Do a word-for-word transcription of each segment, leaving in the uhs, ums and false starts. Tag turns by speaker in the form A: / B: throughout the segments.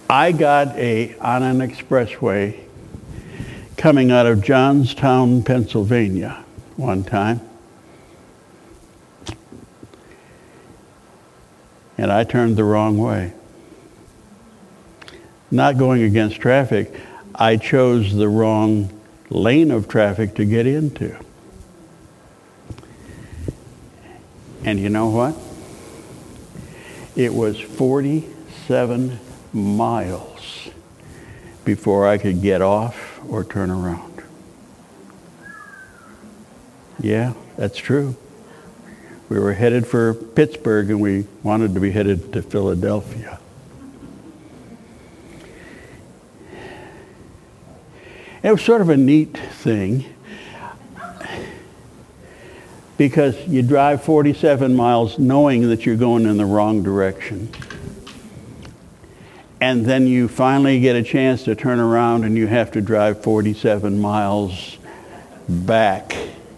A: I got a on an expressway coming out of Johnstown, Pennsylvania one time. And I turned the wrong way. Not going against traffic, I chose the wrong lane of traffic to get into. And you know what? It was forty-seven miles before I could get off or turn around. Yeah, that's true. We were headed for Pittsburgh and we wanted to be headed to Philadelphia. It was sort of a neat thing because you drive forty-seven miles knowing that you're going in the wrong direction. And then you finally get a chance to turn around and you have to drive forty-seven miles back.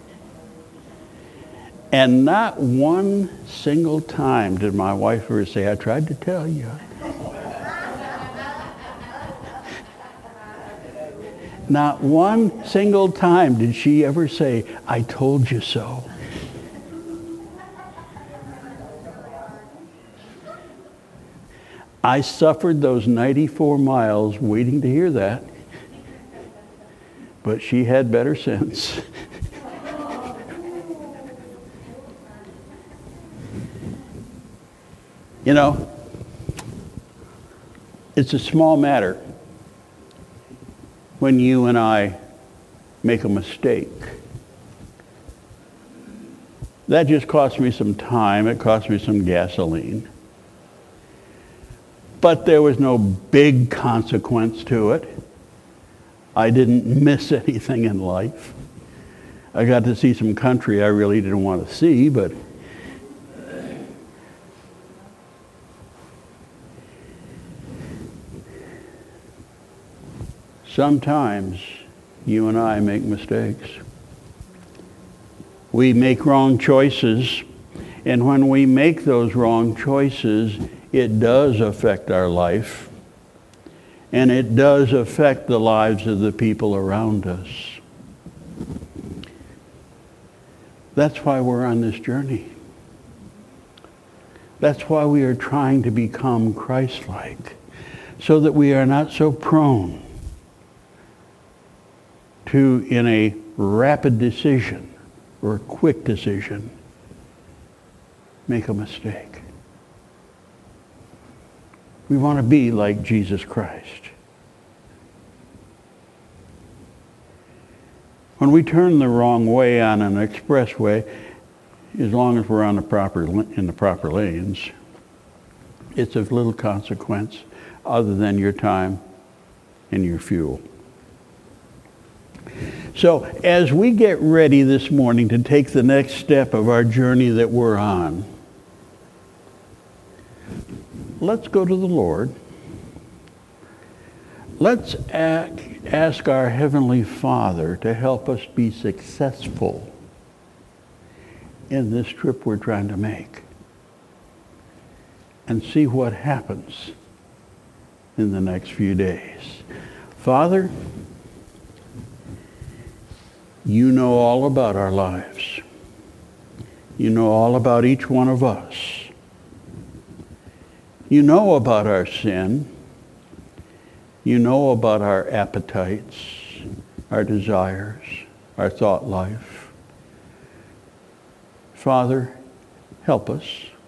A: And not one single time did my wife ever say, I tried to tell you. Not one single time did she ever say, I told you so. I suffered those ninety-four miles waiting to hear that. But she had better sense. You know, it's a small matter when you and I make a mistake. That just cost me some time. It cost me some gasoline. But there was no big consequence to it. I didn't miss anything in life. I got to see some country I really didn't want to see, but sometimes you and I make mistakes. We make wrong choices, and when we make those wrong choices, it does affect our life, and it does affect the lives of the people around us. That's why we're on this journey. That's why we are trying to become Christ-like, so that we are not so prone to, in a rapid decision or a quick decision, make a mistake. We want to be like Jesus Christ. When we turn the wrong way on an expressway, as long as we're on the proper in the proper lanes, it's of little consequence other than your time and your fuel. So as we get ready this morning to take the next step of our journey that we're on, let's go to the Lord. Let's ask, ask our Heavenly Father to help us be successful in this trip we're trying to make, and see what happens in the next few days. Father, you know all about our lives. You know all about each one of us. You know about our sin. You know about our appetites, our desires, our thought life. Father, help us.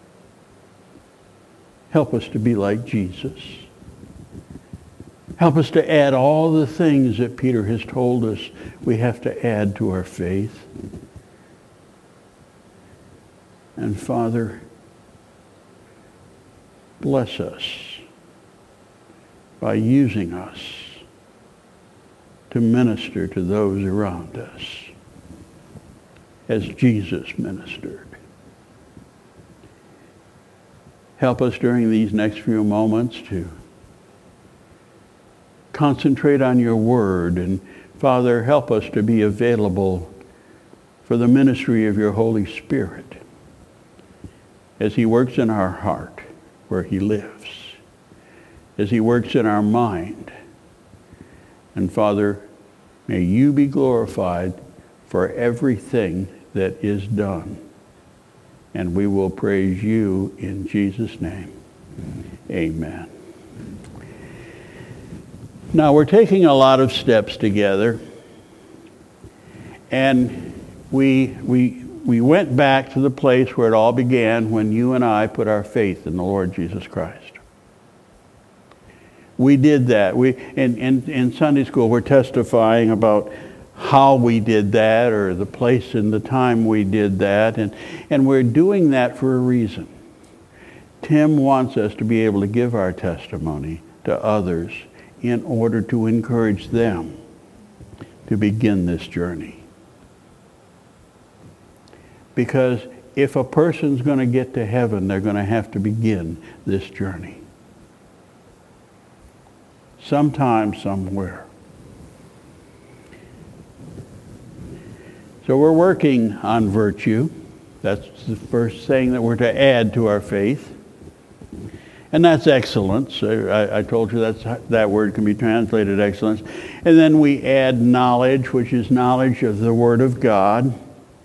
A: Help us to be like Jesus. Help us to add all the things that Peter has told us we have to add to our faith. And Father, bless us by using us to minister to those around us as Jesus ministered. Help us during these next few moments to concentrate on your word, and Father, help us to be available for the ministry of your Holy Spirit as he works in our heart where he lives. as he works in our mind. And Father, may you be glorified for everything that is done. And we will praise you in Jesus' name. Amen. Now, we're taking a lot of steps together. And we, we, we went back to the place where it all began when you and I put our faith in the Lord Jesus Christ. We did that. We, in, in, in Sunday school, we're testifying about how we did that, or the place and the time we did that. And, and we're doing that for a reason. Tim wants us to be able to give our testimony to others in order to encourage them to begin this journey. Because if a person's going to get to heaven, they're going to have to begin this journey. Sometime, somewhere. So we're working on virtue. That's the first thing that we're to add to our faith. And that's excellence. I, I told you that's, that word can be translated excellence. And then we add knowledge, which is knowledge of the Word of God.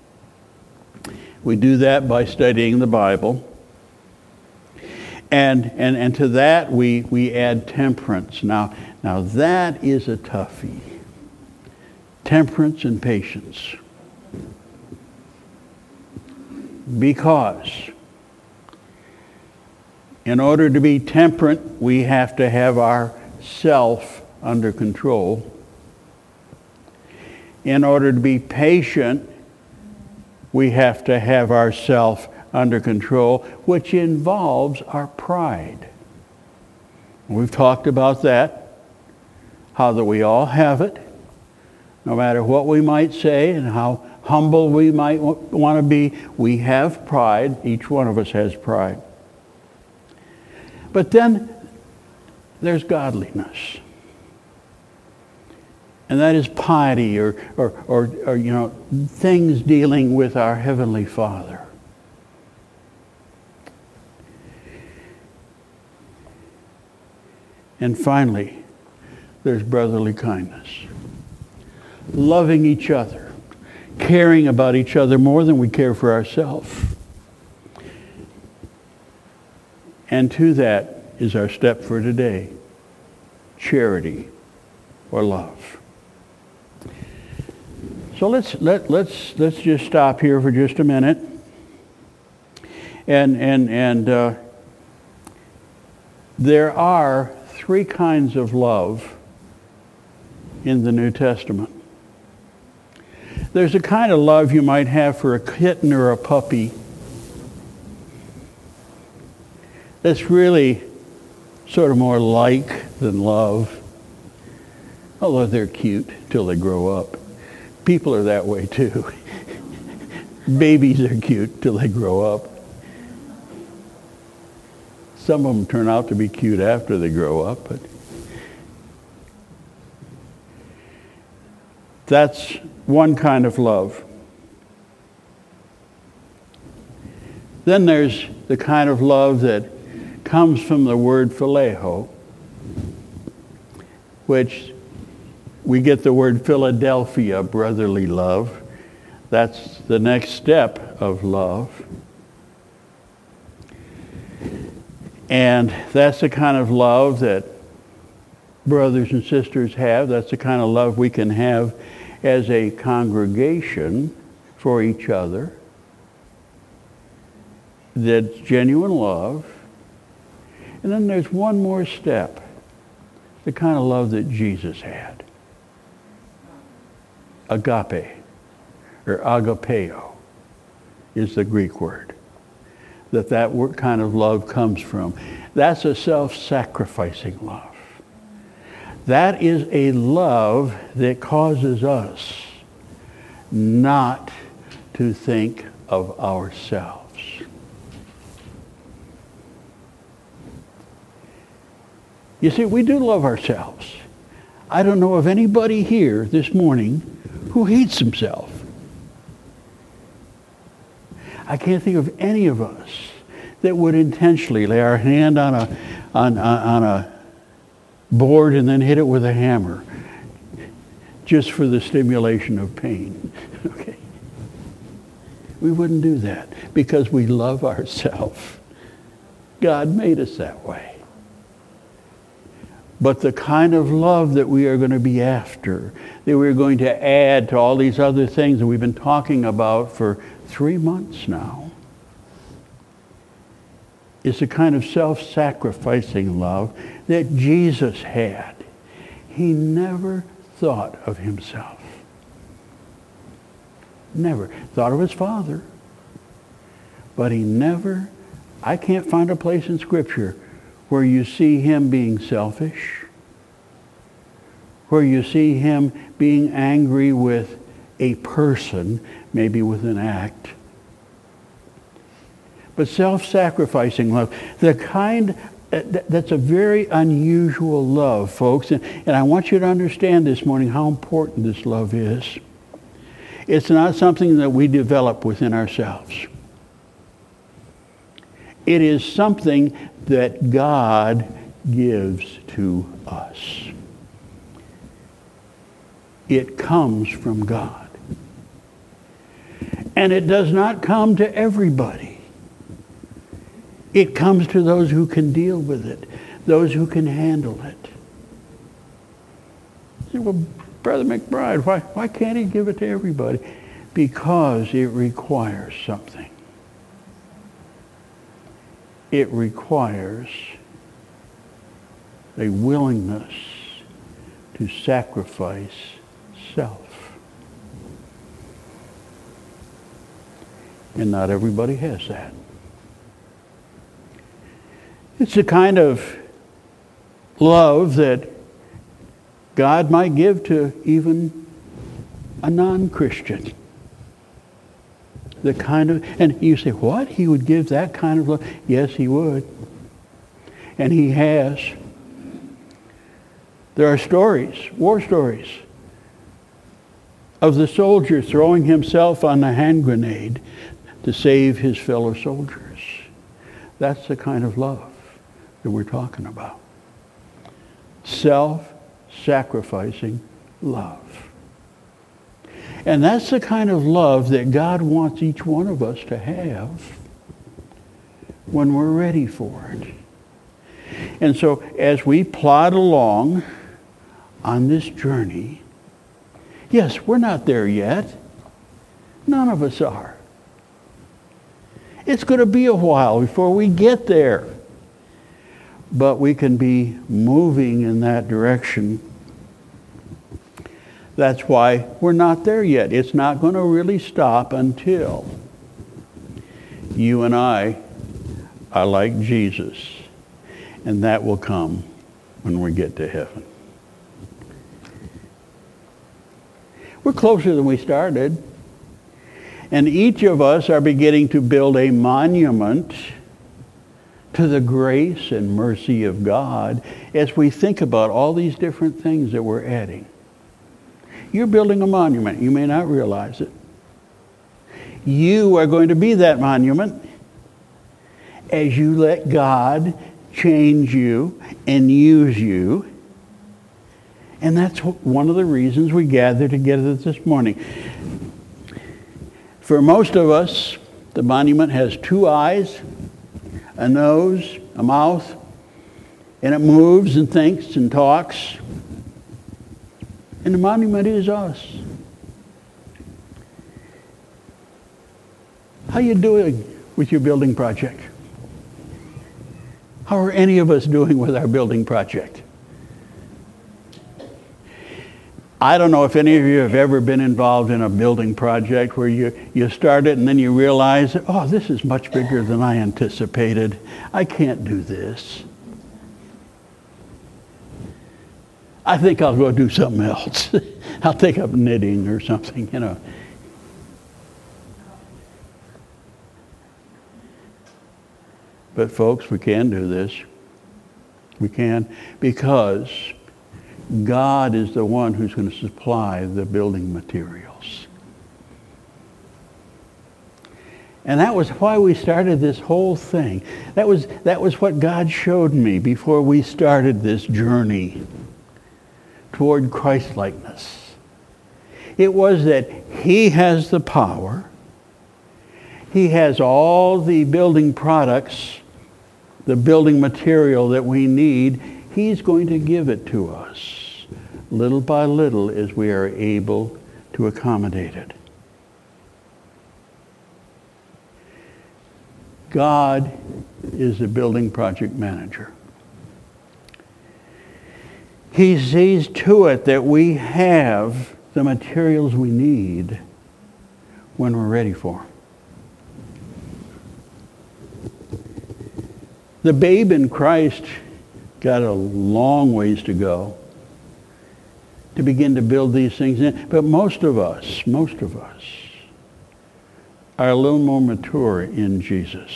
A: We do that by studying the Bible. And, and, and to that we, we add temperance. Now, now that is a toughie. Temperance and patience. Because in order to be temperate, we have to have our self under control. In order to be patient, we have to have our self under control, which involves our pride. We've talked about that, how that we all have it, no matter what we might say and how humble we might want to be. We have pride. Each one of us has pride. But then there's godliness. And that is piety, or, or, or, or, you know, things dealing with our Heavenly Father. And finally, there's brotherly kindness. Loving each other. Caring about each other more than we care for ourselves. And to that is our step for today. Charity or love. So let's let let's let's just stop here for just a minute, and and and uh, there are three kinds of love in the New Testament. There's a kind of love you might have for a kitten or a puppy that's really sort of more like than love, although they're cute till they grow up. People are that way too. Babies are cute till they grow up. Some of them turn out to be cute after they grow up, but that's one kind of love. Then there's the kind of love that comes from the word phileo, which we get the word Philadelphia, brotherly love. That's the next step of love. And that's the kind of love that brothers and sisters have. That's the kind of love we can have as a congregation for each other. That's genuine love. And then there's one more step, the kind of love that Jesus had. Agape, or agapeo, is the Greek word that that word kind of love comes from. That's a self-sacrificing love. That is a love that causes us not to think of ourselves. You see, we do love ourselves. I don't know of anybody here this morning who hates himself. I can't think of any of us that would intentionally lay our hand on a on, on a board and then hit it with a hammer just for the stimulation of pain. Okay? We wouldn't do that because we love ourselves. God made us that way. But the kind of love that we are going to be after, that we're going to add to all these other things that we've been talking about for three months now, is the kind of self-sacrificing love that Jesus had. He never thought of himself. Never. Thought of his Father. But he never, I can't find a place in Scripture where you see him being selfish, where you see him being angry with a person, maybe with an act. But self-sacrificing love, the kind, that's a very unusual love, folks. And, and I want you to understand this morning how important this love is. It's not something that we develop within ourselves. It is something that God gives to us. It comes from God. And it does not come to everybody. It comes to those who can deal with it, those who can handle it. You say, well, Brother McBride, why, why can't he give it to everybody? Because it requires something. It requires a willingness to sacrifice self. And not everybody has that. It's the kind of love that God might give to even a non-Christian. The kind of, and you say, what? He would give that kind of love? Yes, he would. And he has. There are stories, war stories, of the soldier throwing himself on a hand grenade to save his fellow soldiers. That's the kind of love that we're talking about. Self-sacrificing love. And that's the kind of love that God wants each one of us to have when we're ready for it. And so as we plod along on this journey, yes, we're not there yet. None of us are. It's going to be a while before we get there. But we can be moving in that direction. That's why we're not there yet. It's not going to really stop until you and I are like Jesus. And that will come when we get to heaven. We're closer than we started. And each of us are beginning to build a monument to the grace and mercy of God as we think about all these different things that we're adding. You're building a monument. You may not realize it. You are going to be that monument as you let God change you and use you. And that's one of the reasons we gather together this morning. For most of us, the monument has two eyes, a nose, a mouth, and it moves and thinks and talks. And the monument is us. How are you doing with your building project? How are any of us doing with our building project? I don't know if any of you have ever been involved in a building project where you, you start it and then you realize, oh, this is much bigger than I anticipated. I can't do this. I think I'll go do something else. I'll take up knitting or something, you know. But folks, we can do this. We can, because God is the one who's going to supply the building materials. And that was why we started this whole thing. That was, that was what God showed me before we started this journey toward Christ-likeness. It was that he has the power. He has all the building products, the building material that we need. He's going to give it to us, little by little, as we are able to accommodate it. God is the building project manager. He sees to it that we have the materials we need when we're ready for them. The babe in Christ got a long ways to go to begin to build these things in. But most of us, most of us, are a little more mature in Jesus.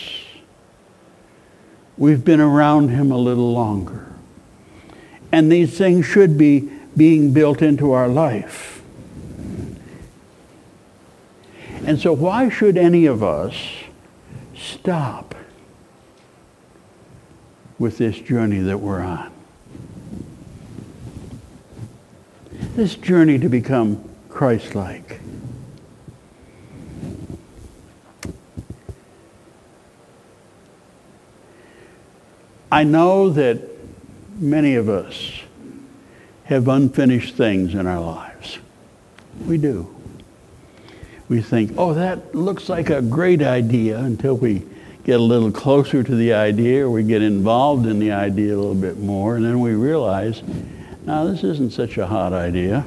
A: We've been around him a little longer. And these things should be being built into our life. And so why should any of us stop with this journey that we're on? This journey to become Christ-like. I know that many of us have unfinished things in our lives. We do. We think, oh, that looks like a great idea, until we get a little closer to the idea, or we get involved in the idea a little bit more, and then we realize, no, this isn't such a hot idea.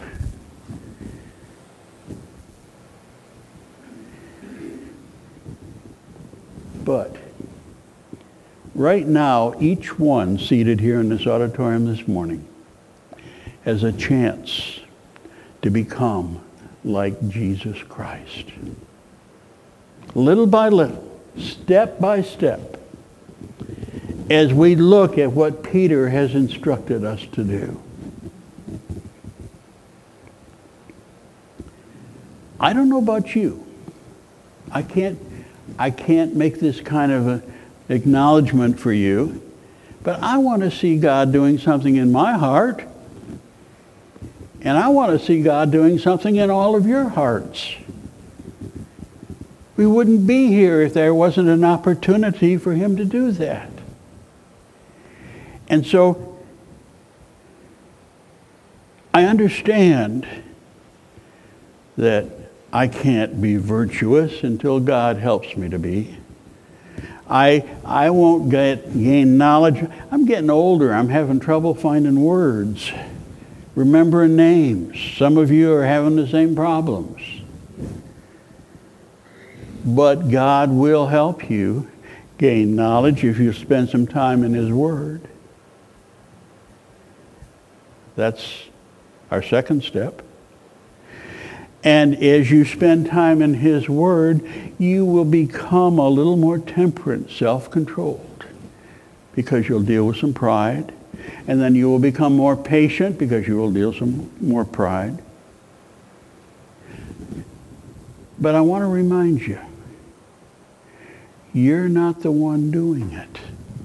A: But right now, each one seated here in this auditorium this morning has a chance to become like Jesus Christ. Little by little, step by step, as we look at what Peter has instructed us to do. I don't know about you. I can't, I can't make this kind of a acknowledgement for you, but I want to see God doing something in my heart, and I want to see God doing something in all of your hearts. We wouldn't be here if there wasn't an opportunity for him to do that. And so I understand that I can't be virtuous until God helps me to be. I, I won't get, gain knowledge. I'm getting older. I'm having trouble finding words, remembering names. Some of you are having the same problems. But God will help you gain knowledge if you spend some time in his Word. That's our second step. And as you spend time in his Word, you will become a little more temperate, self-controlled, because you'll deal with some pride. And then you will become more patient, because you will deal with some more pride. But I want to remind you, you're not the one doing it.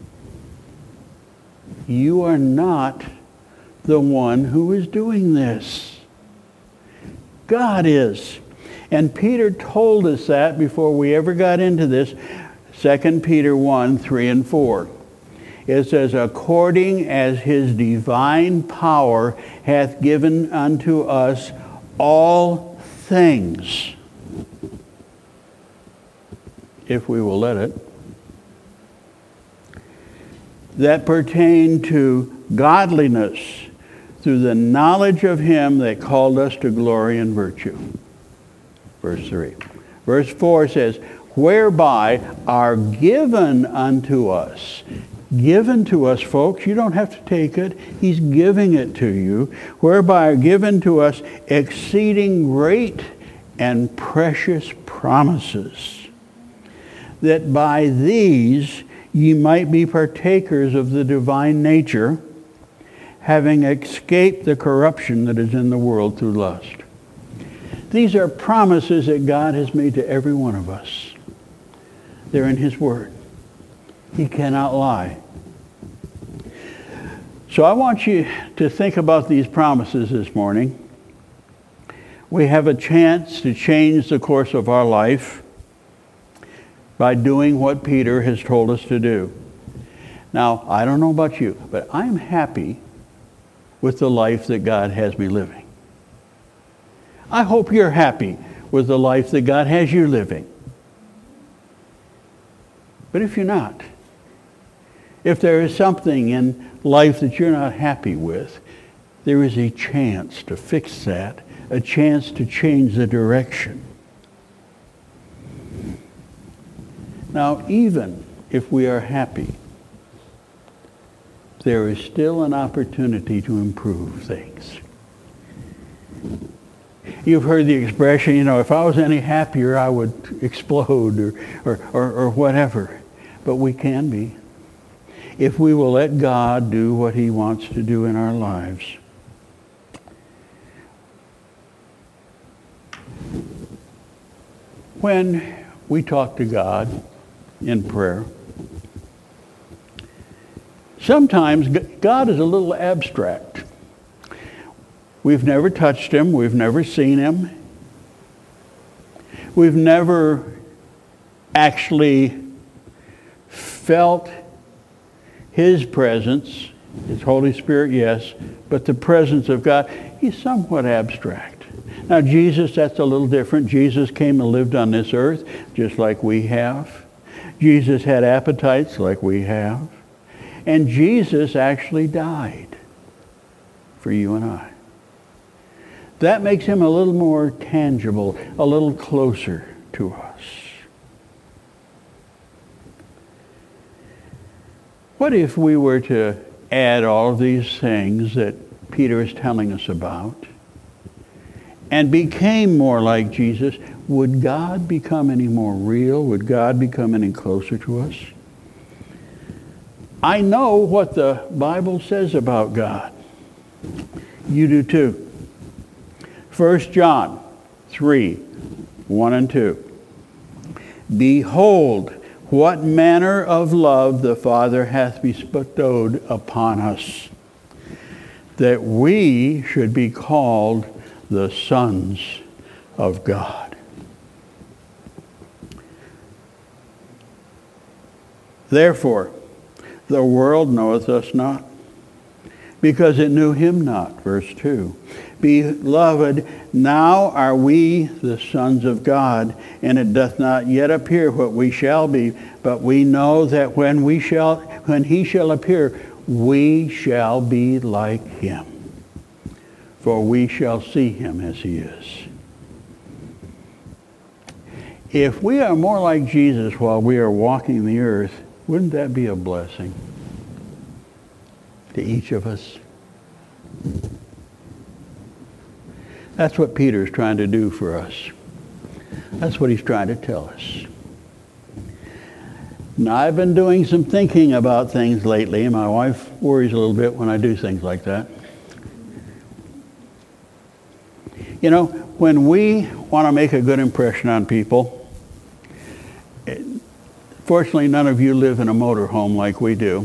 A: You are not the one who is doing this. God is. And Peter told us that before we ever got into this. Second Peter one, three and four. It says, according as his divine power hath given unto us all things, if we will let it, that pertain to godliness, through the knowledge of him that called us to glory and virtue. Verse three. Verse four says, whereby are given unto us. Given to us, folks. You don't have to take it. He's giving it to you. Whereby are given to us exceeding great and precious promises, that by these ye might be partakers of the divine nature, having escaped the corruption that is in the world through lust. These are promises that God has made to every one of us. They're in his word. He cannot lie. So I want you to think about these promises this morning. We have a chance to change the course of our life by doing what Peter has told us to do. Now, I don't know about you, but I'm happy with the life that God has me living. I hope you're happy with the life that God has you living. But if you're not, if there is something in life that you're not happy with, there is a chance to fix that, a chance to change the direction. Now, even if we are happy, there is still an opportunity to improve things. You've heard the expression, you know, if I was any happier, I would explode or, or, or, or whatever. But we can be, if we will let God do what he wants to do in our lives. When we talk to God in prayer, sometimes God is a little abstract. We've never touched him. We've never seen him. We've never actually felt his presence, his Holy Spirit, yes, but the presence of God, he's somewhat abstract. Now, Jesus, that's a little different. Jesus came and lived on this earth just like we have. Jesus had appetites like we have. And Jesus actually died for you and I. That makes him a little more tangible, a little closer to us. What if we were to add all of these things that Peter is telling us about and became more like Jesus? Would God become any more real? Would God become any closer to us? I know what the Bible says about God. You do too. First John three, one and two. Behold, what manner of love the Father hath bestowed upon us, that we should be called the sons of God. Therefore, the world knoweth us not, because it knew him not. Verse two. Beloved, now are we the sons of God, and it doth not yet appear what we shall be, but we know that when we shall, when he shall appear, we shall be like him, for we shall see him as he is. If we are more like Jesus while we are walking the earth, wouldn't that be a blessing to each of us? That's what Peter's trying to do for us. That's what he's trying to tell us. Now, I've been doing some thinking about things lately, and my wife worries a little bit when I do things like that. You know, when we want to make a good impression on people, it, fortunately, none of you live in a motorhome like we do.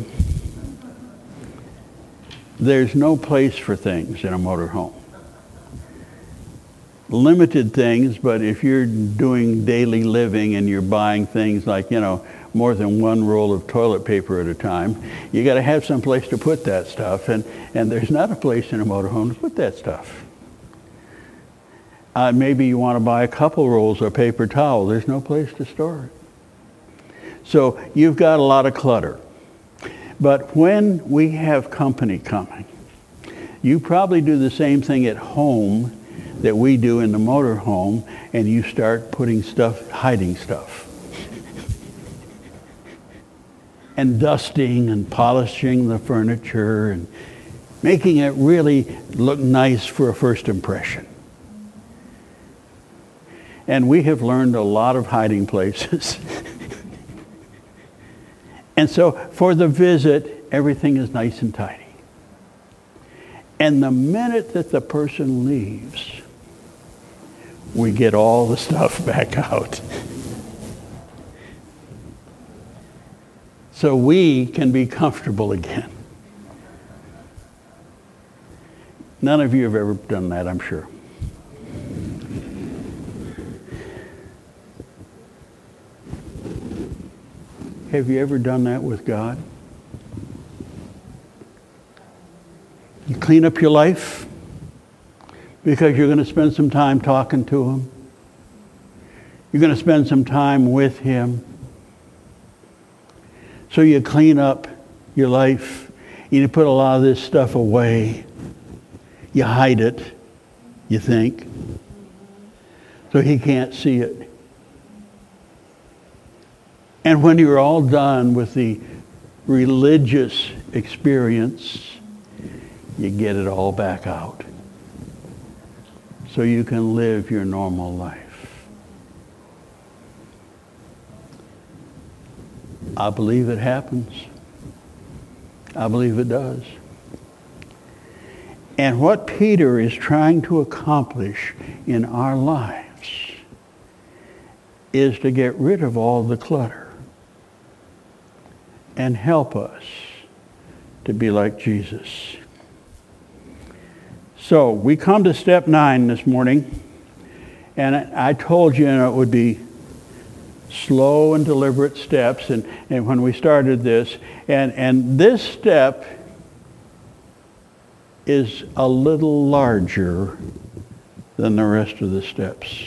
A: There's no place for things in a motorhome. Limited things, but if you're doing daily living and you're buying things like, you know, more than one roll of toilet paper at a time, you got to have some place to put that stuff, and, and there's not a place in a motorhome to put that stuff. Uh, maybe you want to buy a couple rolls of paper towel. There's no place to store it. So you've got a lot of clutter. But when we have company coming, you probably do the same thing at home that we do in the motorhome, and you start putting stuff, hiding stuff. And dusting and polishing the furniture and making it really look nice for a first impression. And we have learned a lot of hiding places. And so for the visit, everything is nice and tidy. And the minute that the person leaves, we get all the stuff back out. so we can be comfortable again. None of you have ever done that, I'm sure. Have you ever done that with God? You clean up your life because you're going to spend some time talking to Him. You're going to spend some time with Him. So you clean up your life. You put a lot of this stuff away. You hide it, you think, so He can't see it. And when you're all done with the religious experience, you get it all back out so you can live your normal life. I believe it happens. I believe it does. And what Peter is trying to accomplish in our lives is to get rid of all the clutter and help us to be like Jesus. So we come to step nine this morning, and I told you, you know, it would be slow and deliberate steps, and, and when we started this, and, and this step is a little larger than the rest of the steps.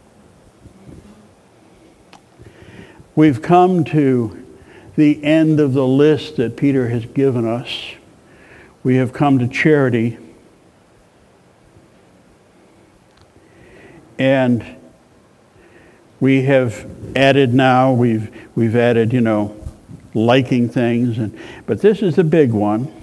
A: We've come to the end of the list that Peter has given us. We have come to charity. And we have added now, we've we've added, you know, liking things, and but this is the big one.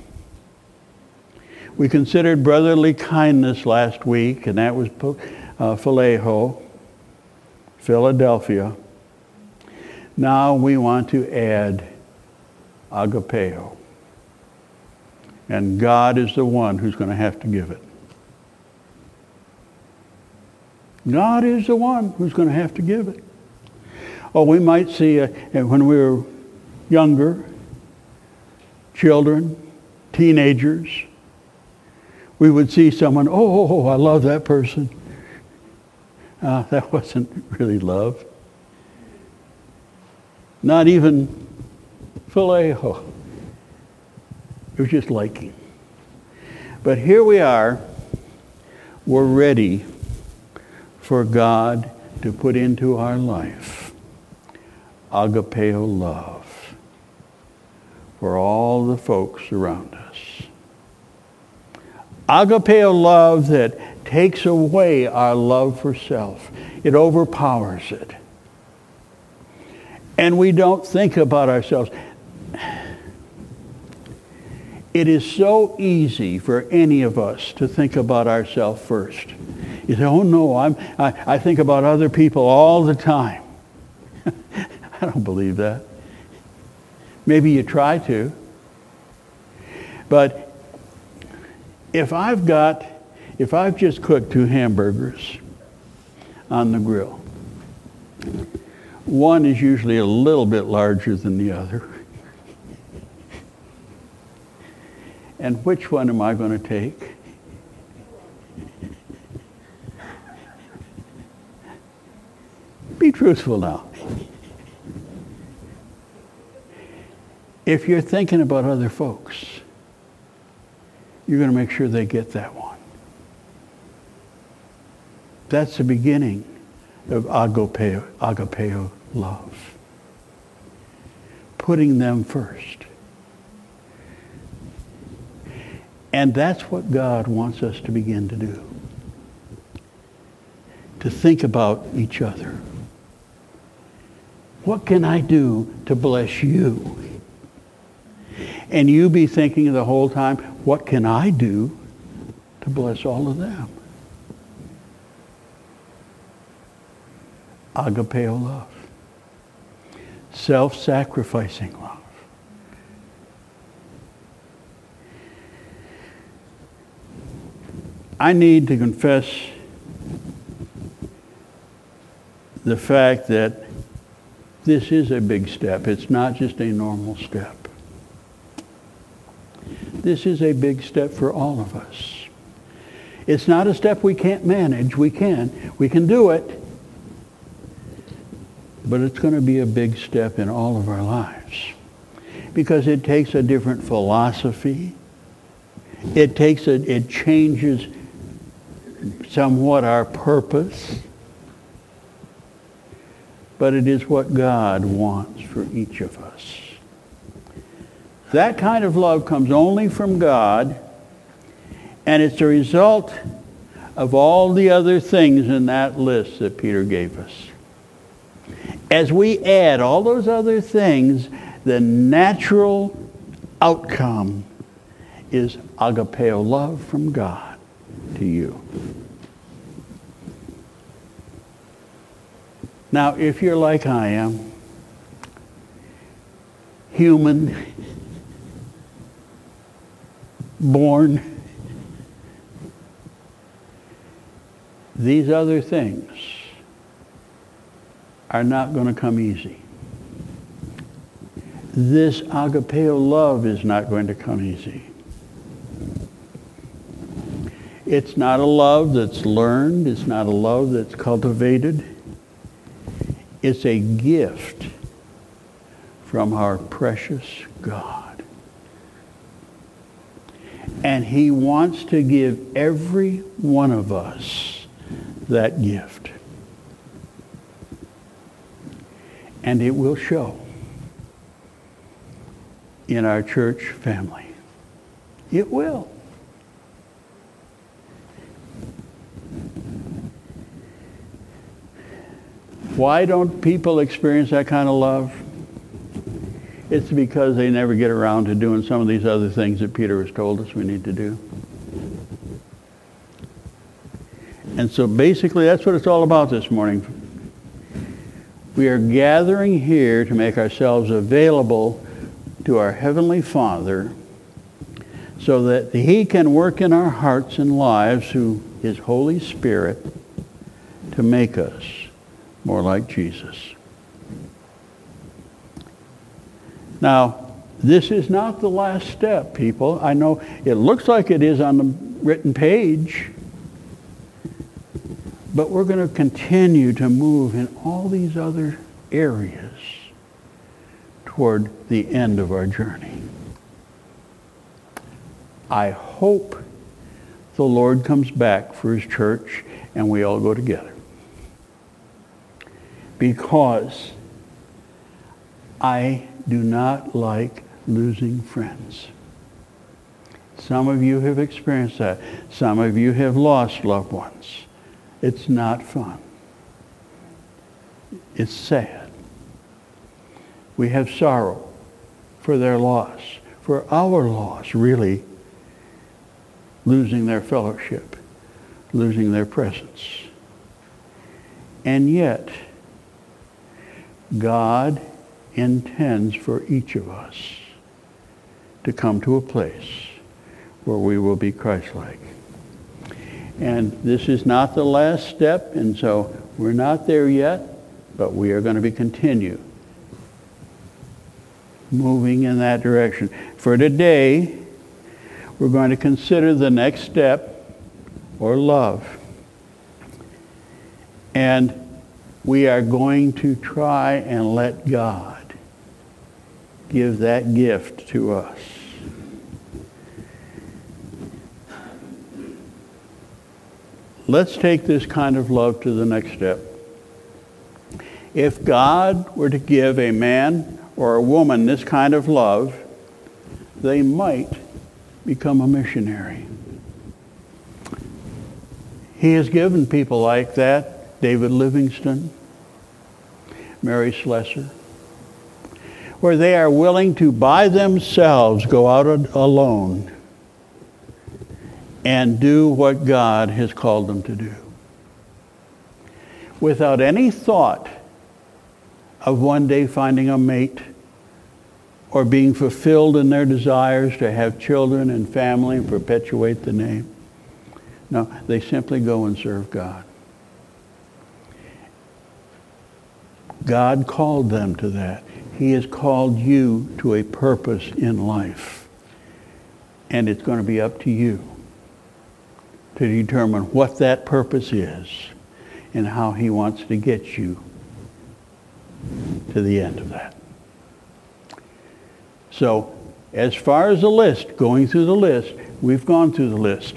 A: We considered brotherly kindness last week, and that was uh, Phileo, Philadelphia. Now we want to add agapeo. And God is the one who's going to have to give it. God is the one who's going to have to give it. Oh, we might see, uh, when we were younger, children, teenagers, we would see someone, oh, I love that person. Uh, that wasn't really love. Not even phileo. It was just liking. But here we are. We're ready for God to put into our life agapeo love for all the folks around us. Agapeo love that takes away our love for self. It overpowers it. And we don't think about ourselves. It is so easy for any of us to think about ourselves first. You say, oh no, I'm, I, I think about other people all the time. I don't believe that. Maybe you try to. But if I've got, if I've just cooked two hamburgers on the grill, one is usually a little bit larger than the other. And which one am I going to take? Be truthful now. If you're thinking about other folks, you're going to make sure they get that one. That's the beginning of agapeo, agapeo love. Putting them first. And that's what God wants us to begin to do. To think about each other. What can I do to bless you? And you be thinking the whole time, what can I do to bless all of them? Agapeo love. Self-sacrificing love. I need to confess the fact that this is a big step. It's not just a normal step. This is a big step for all of us. It's not a step we can't manage. We can. We can do it. But it's going to be a big step in all of our lives. Because it takes a different philosophy. It takes a, it changes somewhat our purpose. But it is what God wants for each of us. That kind of love comes only from God, and it's a result of all the other things in that list that Peter gave us. As we add all those other things, the natural outcome is agapeo, love from God to you. Now, if you're like I am, human, born, these other things are not going to come easy. This agapeo love is not going to come easy. It's not a love that's learned. It's not a love that's cultivated. It's a gift from our precious God. And He wants to give every one of us that gift. And it will show in our church family. It will. Why don't people experience that kind of love? It's because they never get around to doing some of these other things that Peter has told us we need to do. And so basically that's what it's all about this morning. We are gathering here to make ourselves available to our Heavenly Father so that He can work in our hearts and lives through His Holy Spirit to make us more like Jesus. Now, this is not the last step, people. I know it looks like it is on the written page, but we're going to continue to move in all these other areas toward the end of our journey. I hope the Lord comes back for His church and we all go together. Because I do not like losing friends. Some of you have experienced that. Some of you have lost loved ones. It's not fun. It's sad. We have sorrow for their loss, for our loss, really, losing their fellowship, losing their presence. And yet, God intends for each of us to come to a place where we will be Christ-like. And this is not the last step, and so we're not there yet, but we are going to be continue moving in that direction. For today, we're going to consider the next step, or love. And we are going to try and let God give that gift to us. Let's take this kind of love to the next step. If God were to give a man or a woman this kind of love, they might become a missionary. He has given people like that. David Livingston, Mary Slessor, where they are willing to by themselves go out alone and do what God has called them to do. Without any thought of one day finding a mate or being fulfilled in their desires to have children and family and perpetuate the name. No, they simply go and serve God. God called them to that. He has called you to a purpose in life. And it's going to be up to you to determine what that purpose is and how he wants to get you to the end of that. So, as far as the list, going through the list, we've gone through the list.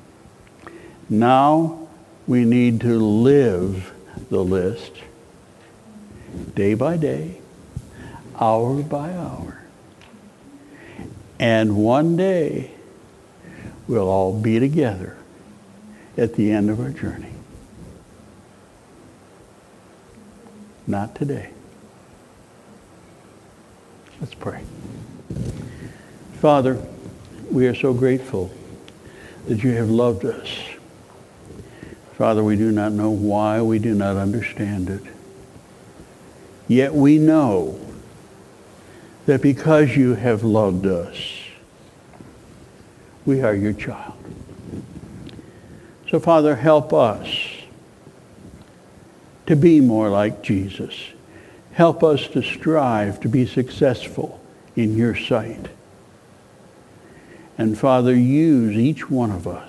A: Now we need to live the list day by day, hour by hour. And one day, we'll all be together at the end of our journey. Not today. Let's pray. Father, we are so grateful that you have loved us. Father, we do not know why, we do not understand it. Yet we know that because you have loved us, we are your child. So Father, help us to be more like Jesus. Help us to strive to be successful in your sight. And Father, use each one of us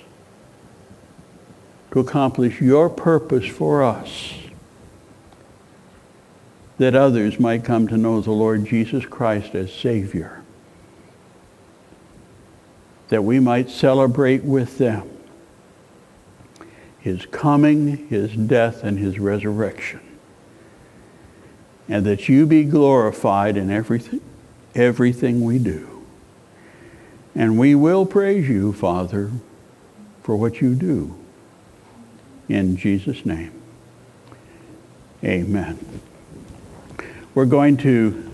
A: to accomplish your purpose for us, that others might come to know the Lord Jesus Christ as Savior, that we might celebrate with them his coming, his death, and his resurrection, and that you be glorified in everything, everything we do. And we will praise you, Father, for what you do. In Jesus' name, amen. We're going to